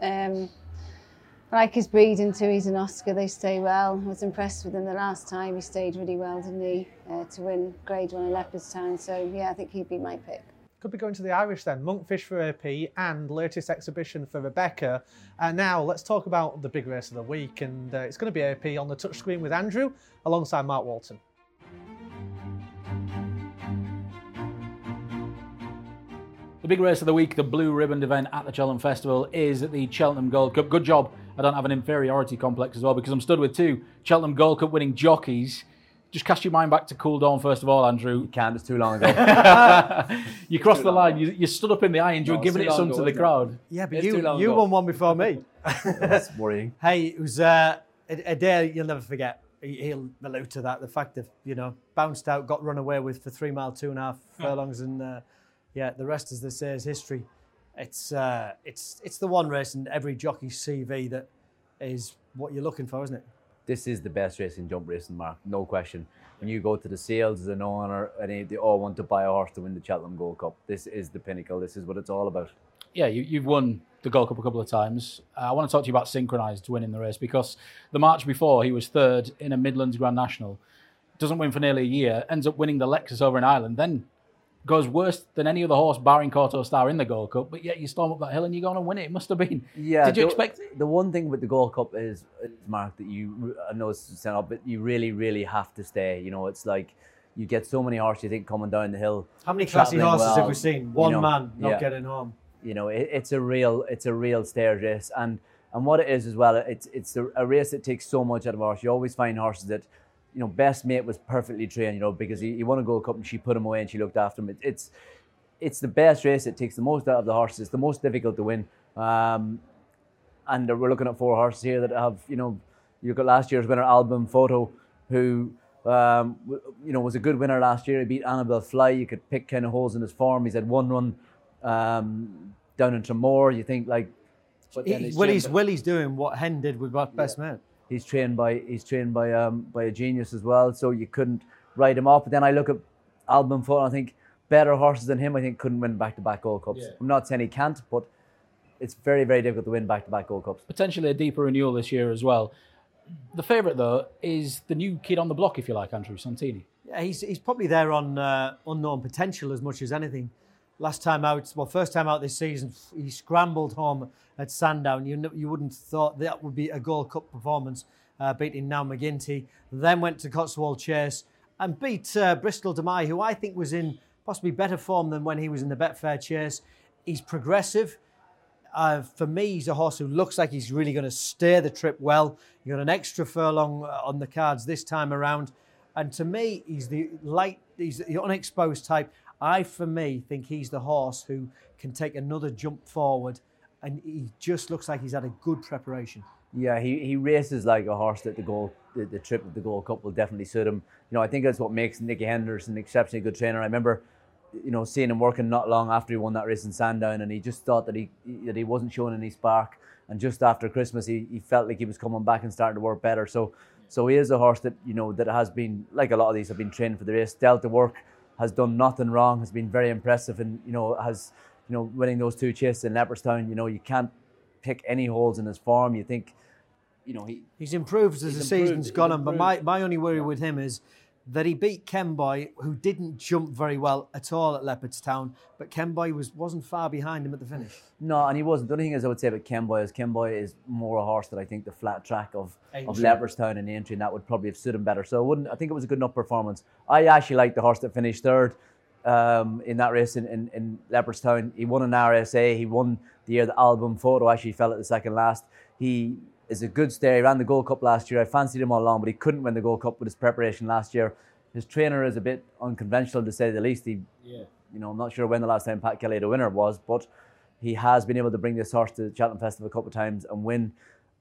I like his breeding too. He's an Oscar, they stay well. I was impressed with him the last time. He stayed really well, didn't he, to win Grade 1 in Leopardstown. So, yeah, I think he'd be my pick. Could be going to the Irish then. Monkfish for AP and Latest Exhibition for Rebecca. Now, let's talk about the big race of the week. And it's going to be AP on the touchscreen with Andrew alongside Mark Walton. The big race of the week, the blue ribbon event at the Cheltenham Festival, is the Cheltenham Gold Cup. Good job I don't have an inferiority complex as well, because I'm stood with 2 Cheltenham Gold Cup winning jockeys. Just cast your mind back to Cool Dawn first of all, Andrew. You can't, it's too long ago. You crossed the line, you stood up in the eye and you were giving it some to the crowd. Yeah, but you won one before me. That's worrying. Hey, it was a day you'll never forget. He'll allude to that. The fact that, bounced out, got run away with for 3 mile, 2.5 furlongs, and the rest, as they say, is history. It's the one race in every jockey's CV that is what you're looking for, isn't it? This is the best race in jump racing, Mark, no question. When you go to the sales as an owner, and they all want to buy a horse to win the Cheltenham Gold Cup, this is the pinnacle. This is what it's all about. Yeah, you've won the Gold Cup a couple of times. I want to talk to you about Synchronised winning the race, because the March before he was 3rd in a Midlands Grand National, doesn't win for nearly a year, ends up winning the Lexus over in Ireland, then goes worse than any other horse, barring Corto Star, in the Gold Cup, but yet you storm up that hill and you're going to win it. It must have been. Yeah. Did you expect? The one thing with the Gold Cup is, Mark, that I know it's set up, but you really, really have to stay. It's like you get so many horses, you think, coming down the hill. How many classy horses have we seen? One man not getting home. It's a real stairs race, and what it is as well, it's a race that takes so much out of a horse. You always find horses that, Best Mate was perfectly trained, because he won a Gold Cup and she put him away and she looked after him. It's the best race. It takes the most out of the horses. It's the most difficult to win. And we're looking at 4 horses here that have, you look at last year's winner, Album Photo, who, was a good winner last year. He beat Annabelle Fly. You could pick kind of holes in his form. He's had 1 run down in Tramore. You think like, Willie's doing what Hen did with Best Man. He's trained by a genius as well, so you couldn't write him off. But then I look at Alban Foot and I think better horses than him, I think, couldn't win back-to-back Gold Cups. I'm not saying he can't, but it's very, very difficult to win back-to-back Gold Cups. Potentially a deeper renewal this year as well. The favourite, though, is the new kid on the block, if you like, Andrew, Santini. Yeah, he's probably there on unknown potential as much as anything. First time out this season, he scrambled home at Sandown. You wouldn't have thought that would be a Gold Cup performance, beating Now McGinty. Then went to Cotswold Chase and beat Bristol Demai, who I think was in possibly better form than when he was in the Betfair Chase. He's progressive. For me, he's a horse who looks like he's really going to steer the trip well. You got an extra furlong on the cards this time around. And to me, he's the unexposed type. For me, think he's the horse who can take another jump forward. And he just looks like he's had a good preparation. Yeah, he races like a horse that the trip of the Gold Cup will definitely suit him. I think that's what makes Nicky Henderson an exceptionally good trainer. I remember, seeing him working not long after he won that race in Sandown, and he just thought that he wasn't showing any spark. And just after Christmas, he felt like he was coming back and starting to work better. So he is a horse that that has been, like a lot of these, have been trained for the race. Delta Work has done nothing wrong, has been very impressive, and has winning those 2 chases in Leopardstown. You can't pick any holes in his form. You think, he's improved as the season's gone on. But my only worry with him is that he beat Kenboy, who didn't jump very well at all at Leopardstown, but Kenboy wasn't far behind him at the finish. No, and he wasn't. The only thing I would say about Kenboy is more a horse that I think the flat track of Leopardstown and Aintree, and that would probably have suited him better. So I think it was a good enough performance. I actually like the horse that finished third in that race in Leopardstown. He won an RSA. He won the year that Alban Photo actually fell at the second last. He is a good stayer. He ran the Gold Cup last year. I fancied him all along, but he couldn't win the Gold Cup with his preparation last year. His trainer is a bit unconventional, to say the least. I'm not sure when the last time Pat Kelly had a winner was, but he has been able to bring this horse to the Cheltenham Festival a couple of times and win.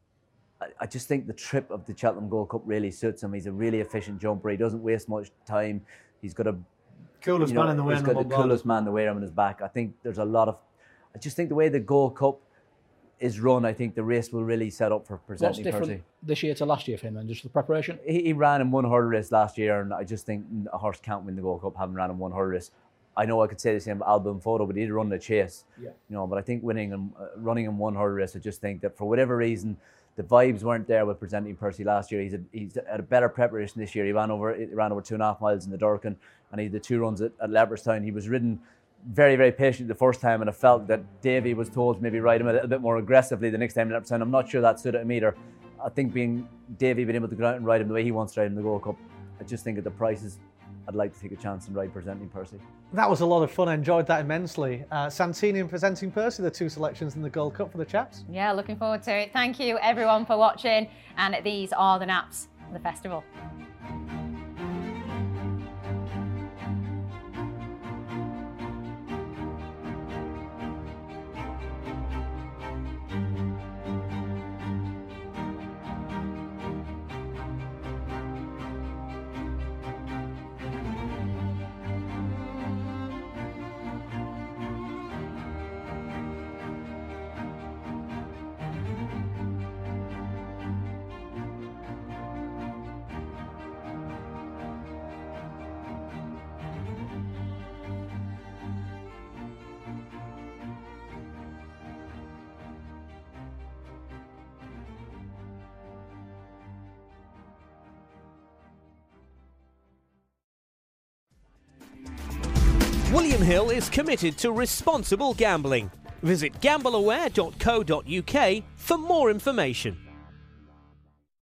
I just think the trip of the Cheltenham Gold Cup really suits him. He's a really efficient jumper. He doesn't waste much time. He's got coolest man in the way. He's got the coolest man in the way on his back. I think there's a lot of. I just think the way the Gold Cup is run, I think the race will really set up for presenting Percy. What's different this year to last year for him then, just the preparation? He ran in one hurdle race last year, and I just think a horse can't win the Gold Cup having ran in one hurdle race. I know I could say the same about Alban Photo, but he did run the chase. Yeah. But I think running in one hurdle race, I just think that for whatever reason, the vibes weren't there with presenting Percy last year. He's had a better preparation this year. He ran over 2.5 miles in the Durkin, and he did 2 runs at Leopardstown. He was ridden very, very patient the first time, and I felt that Davy was told to maybe ride him a little bit more aggressively the next time in Leopardstown. I'm not sure that suited him either. I think Davy being able to go out and ride him the way he wants to ride him in the Gold Cup, I just think at the prices, I'd like to take a chance and ride presenting Percy. That was a lot of fun. I enjoyed that immensely. Santini and presenting Percy, the 2 selections in the Gold Cup for the chaps. Yeah, looking forward to it. Thank you everyone for watching, and these are the naps of the festival. William Hill is committed to responsible gambling. Visit gambleaware.co.uk for more information.